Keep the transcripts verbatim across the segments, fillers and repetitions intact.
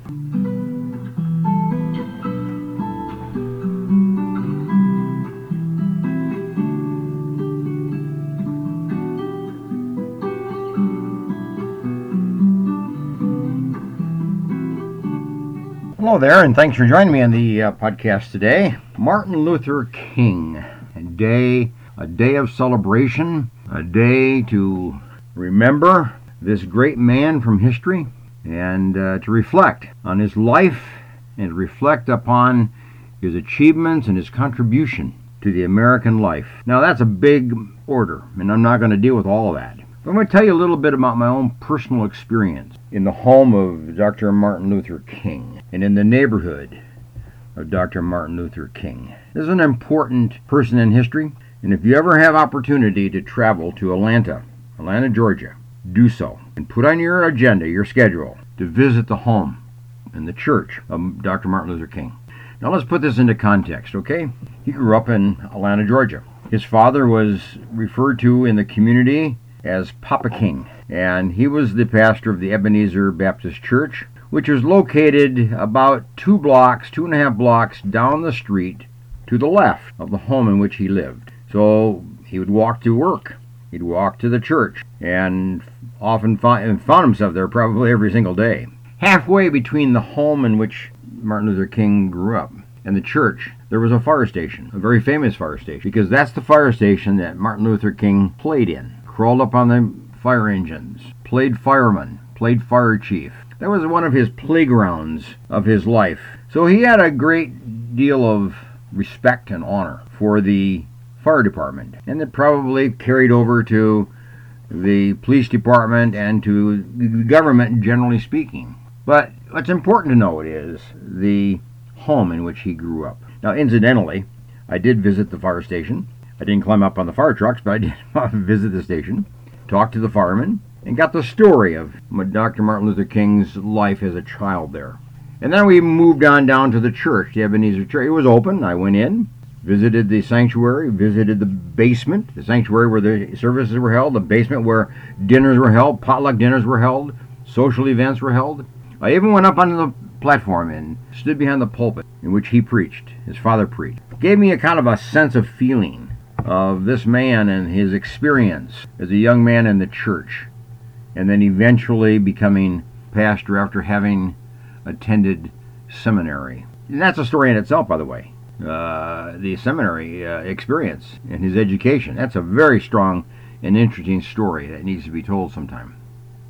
Hello there, and thanks for joining me on the uh, podcast today. Martin Luther King, a day, a day of celebration, a day to remember this great man from history, and uh, to reflect on his life and reflect upon his achievements and his contribution to the American life. Now that's a big order, and I'm not going to deal with all of that. I'm going to tell you a little bit about my own personal experience in the home of Doctor Martin Luther King and in the neighborhood of Doctor Martin Luther King. This is an important person in history, and if you ever have opportunity to travel to Atlanta, Atlanta, Georgia, do so and put on your agenda, your schedule, to visit the home and the church of Doctor Martin Luther King. Now let's put this into context, okay? He grew up in Atlanta, Georgia. His father was referred to in the community as Papa King, and he was the pastor of the Ebenezer Baptist Church, which is located about two blocks, two and a half blocks down the street to the left of the home in which he lived. So he would walk to work, he'd walk to the church, and often find, found himself there probably every single day. Halfway between the home in which Martin Luther King grew up and the church, there was a fire station, a very famous fire station, because that's the fire station that Martin Luther King played in. Crawled up on the fire engines, played fireman, played fire chief. That was one of his playgrounds of his life. So he had a great deal of respect and honor for the fire department, and it probably carried over to the police department and to the government, generally speaking. But what's important to note is the home in which he grew up. Now, incidentally, I did visit the fire station. I didn't climb up on the fire trucks, but I did visit the station, talk to the firemen, and got the story of Doctor Martin Luther King's life as a child there. And then we moved on down to the church, the Ebenezer Church. It was open. I went in, visited the sanctuary, visited the basement, the sanctuary where the services were held, the basement where dinners were held, potluck dinners were held, social events were held. I even went up on the platform and stood behind the pulpit in which he preached, his father preached. It gave me a kind of a sense of feeling of this man and his experience as a young man in the church, and then eventually becoming pastor after having attended seminary. And that's a story in itself, by the way. Uh, the seminary uh, experience and his education. That's a very strong and interesting story that needs to be told sometime.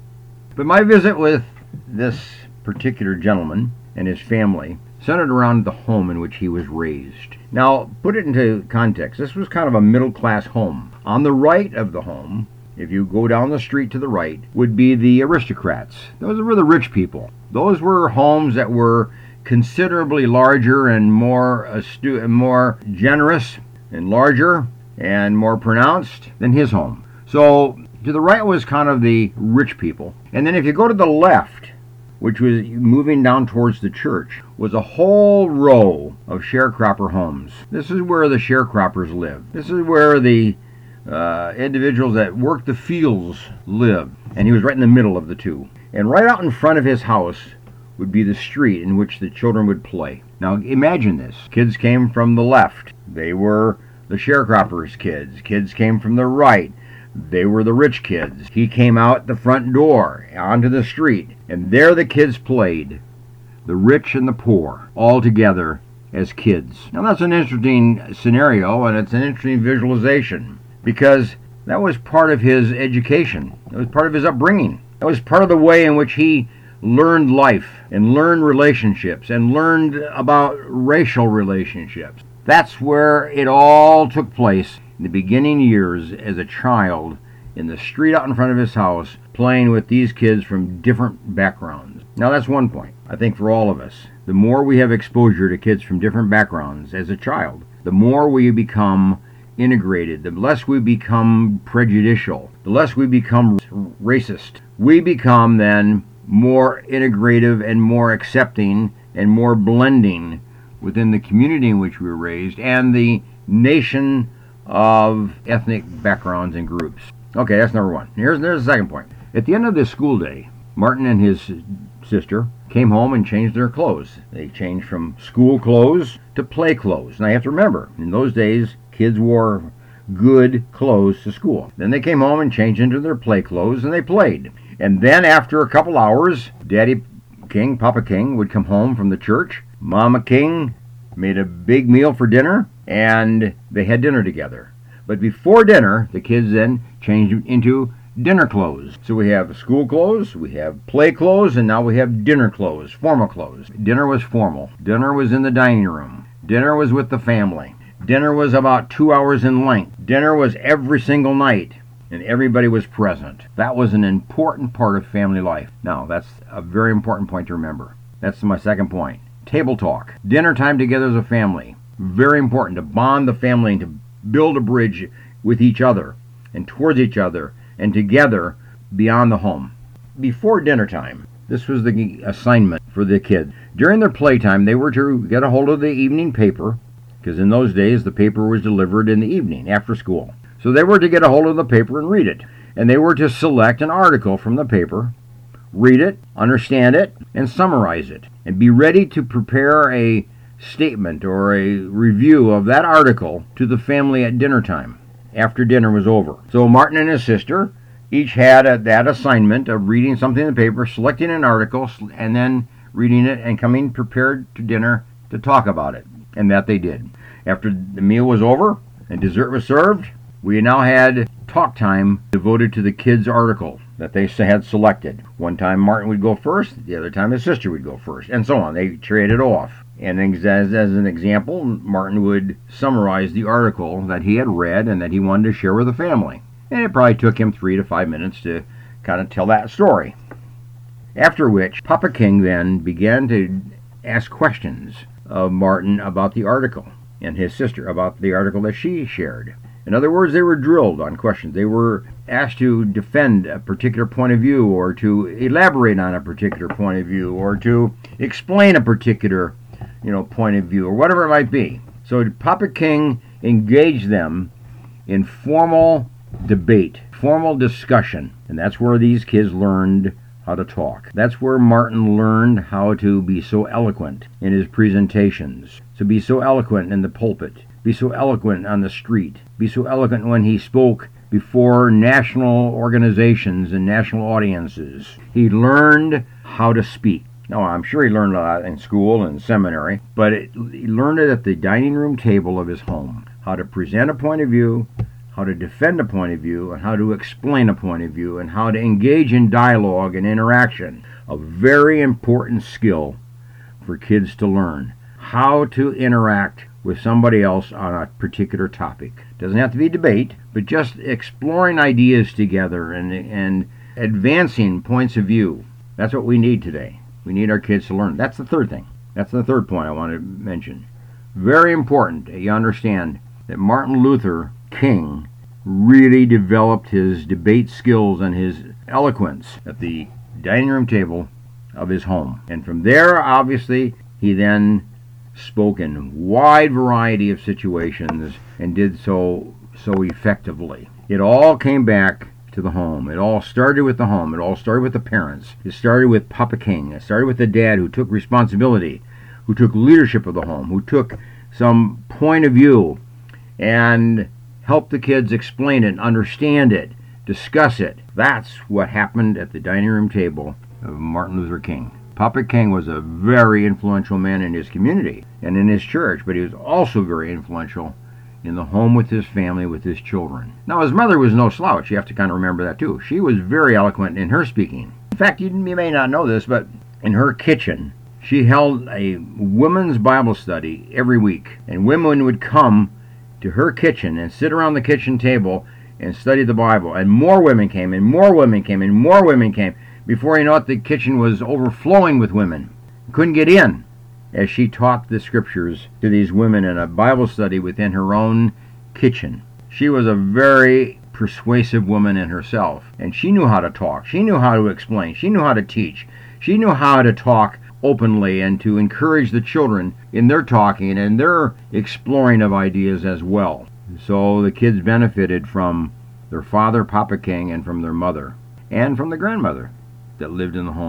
But my visit with this particular gentleman and his family centered around the home in which he was raised. Now, put it into context. This was kind of a middle-class home. On the right of the home, if you go down the street to the right, would be the aristocrats. Those were the rich people. Those were homes that were considerably larger and more astute, more generous and larger and more pronounced than his home. So to the right was kind of the rich people. And then if you go to the left, which was moving down towards the church, was a whole row of sharecropper homes. This is where the sharecroppers lived. This is where the uh, individuals that worked the fields lived. And he was right in the middle of the two. And right out in front of his house would be the street in which the children would play. Now imagine this. Kids came from the left. They were the sharecroppers' kids. Kids came from the right. They were the rich kids. He came out the front door onto the street, and there the kids played, the rich and the poor, all together as kids. Now that's an interesting scenario, and it's an interesting visualization, because that was part of his education. It was part of his upbringing. That was part of the way in which he learned life and learned relationships and learned about racial relationships. That's where it all took place in the beginning years as a child in the street out in front of his house, playing with these kids from different backgrounds. Now that's one point, I think, for all of us. The more we have exposure to kids from different backgrounds as a child, the more we become integrated, the less we become prejudicial, the less we become racist. We become then more integrative and more accepting and more blending within the community in which we were raised and the nation of ethnic backgrounds and groups. Okay, that's number one. Here's, here's the second point. At the end of this school day, Martin and his sister came home and changed their clothes. They changed from school clothes to play clothes. And I have to remember, in those days, kids wore good clothes to school. Then they came home and changed into their play clothes and they played. And then after a couple hours, Daddy King, Papa King, would come home from the church. Mama King made a big meal for dinner, and they had dinner together. But before dinner, the kids then changed into dinner clothes. So we have school clothes, we have play clothes, and now we have dinner clothes, formal clothes. Dinner was formal. Dinner was in the dining room. Dinner was with the family. Dinner was about two hours in length. Dinner was every single night, and everybody was present. That was an important part of family life. Now, that's a very important point to remember. That's my second point. Table talk. Dinner time together as a family. Very important to bond the family and to build a bridge with each other and towards each other and together beyond the home. Before dinner time, this was the assignment for the kids. During their playtime, they were to get a hold of the evening paper, because in those days the paper was delivered in the evening after school. So they were to get a hold of the paper and read it. And they were to select an article from the paper, read it, understand it, and summarize it. And be ready to prepare a statement or a review of that article to the family at dinner time, after dinner was over. So Martin and his sister each had a, that assignment of reading something in the paper, selecting an article, and then reading it and coming prepared to dinner to talk about it. And that they did. After the meal was over and dessert was served, we now had talk time devoted to the kids' article that they had selected. One time Martin would go first, the other time his sister would go first, and so on. They traded off. And as, as an example, Martin would summarize the article that he had read and that he wanted to share with the family. And it probably took him three to five minutes to kind of tell that story. After which, Papa King then began to ask questions of Martin about the article, and his sister about the article that she shared. In other words, they were drilled on questions. They were asked to defend a particular point of view, or to elaborate on a particular point of view, or to explain a particular, you know, point of view, or whatever it might be. So Papa King engaged them in formal debate, formal discussion, and that's where these kids learned how to talk. That's where Martin learned how to be so eloquent in his presentations, to be so eloquent in the pulpit, be so eloquent on the street, be so eloquent when he spoke before national organizations and national audiences. He learned how to speak. Now, I'm sure he learned a lot in school and seminary, but it, he learned it at the dining room table of his home, how to present a point of view, how to defend a point of view, and how to explain a point of view, and how to engage in dialogue and interaction. A very important skill for kids to learn. How to interact with somebody else on a particular topic. Doesn't have to be debate, but just exploring ideas together and, and advancing points of view. That's what we need today. We need our kids to learn. That's the third thing. That's the third point I want to mention. Very important that you understand that Martin Luther King really developed his debate skills and his eloquence at the dining room table of his home. And from there, obviously, he then spoke in a wide variety of situations and did so so effectively. It all came back to the home. It all started with the home. It all started with the parents. It started with Papa King. It started with the dad who took responsibility, who took leadership of the home, who took some point of view and help the kids explain it, understand it, discuss it. That's what happened at the dining room table of Martin Luther King. Papa King was a very influential man in his community and in his church, but he was also very influential in the home with his family, with his children. Now, his mother was no slouch. You have to kind of remember that, too. She was very eloquent in her speaking. In fact, you may not know this, but in her kitchen, she held a women's Bible study every week, and women would come to her kitchen and sit around the kitchen table and study the Bible. And more women came, and more women came, and more women came. Before you know it, the kitchen was overflowing with women. Couldn't get in as she taught the scriptures to these women in a Bible study within her own kitchen. She was a very persuasive woman in herself, and she knew how to talk. She knew how to explain. She knew how to teach. She knew how to talk openly and to encourage the children in their talking and their exploring of ideas as well. So the kids benefited from their father, Papa King, and from their mother, and from the grandmother that lived in the home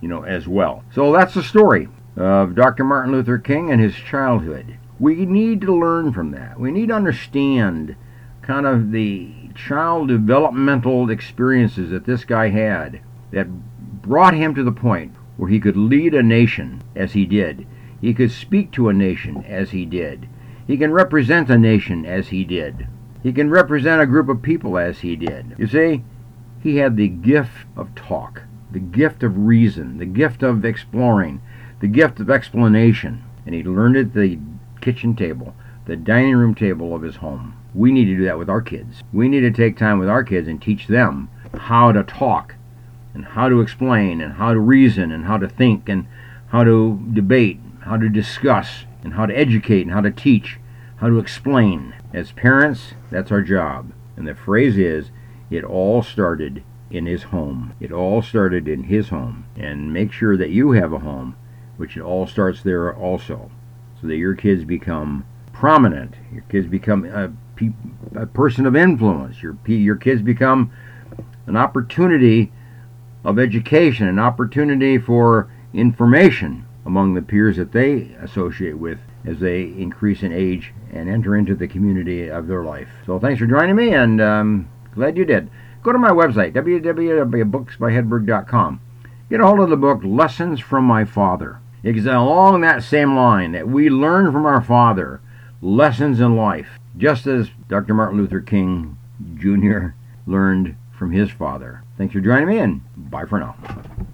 you know, as well. So that's the story of Doctor Martin Luther King and his childhood. We need to learn from that. We need to understand kind of the child developmental experiences that this guy had that brought him to the point where he could lead a nation as he did. He could speak to a nation as he did. He can represent a nation as he did. He can represent a group of people as he did. You see, he had the gift of talk, the gift of reason, the gift of exploring, the gift of explanation. And he learned it at the kitchen table, the dining room table of his home. We need to do that with our kids. We need to take time with our kids and teach them how to talk and how to explain and how to reason and how to think and how to debate, how to discuss and how to educate and how to teach, how to explain. As parents, that's our job. And the phrase is, it all started in his home. It all started in his home. And make sure that you have a home, which it all starts there also, so that your kids become prominent. Your kids become a, pe- a person of influence. Your, your kids become an opportunity of education, an opportunity for information among the peers that they associate with as they increase in age and enter into the community of their life. So thanks for joining me, and um, glad you did. Go to my website, w w w dot books by hedberg dot com. Get a hold of the book, Lessons from My Father. It's along that same line that we learn from our father lessons in life, just as Doctor Martin Luther King Junior learned from his father. Thanks for joining me, and bye for now.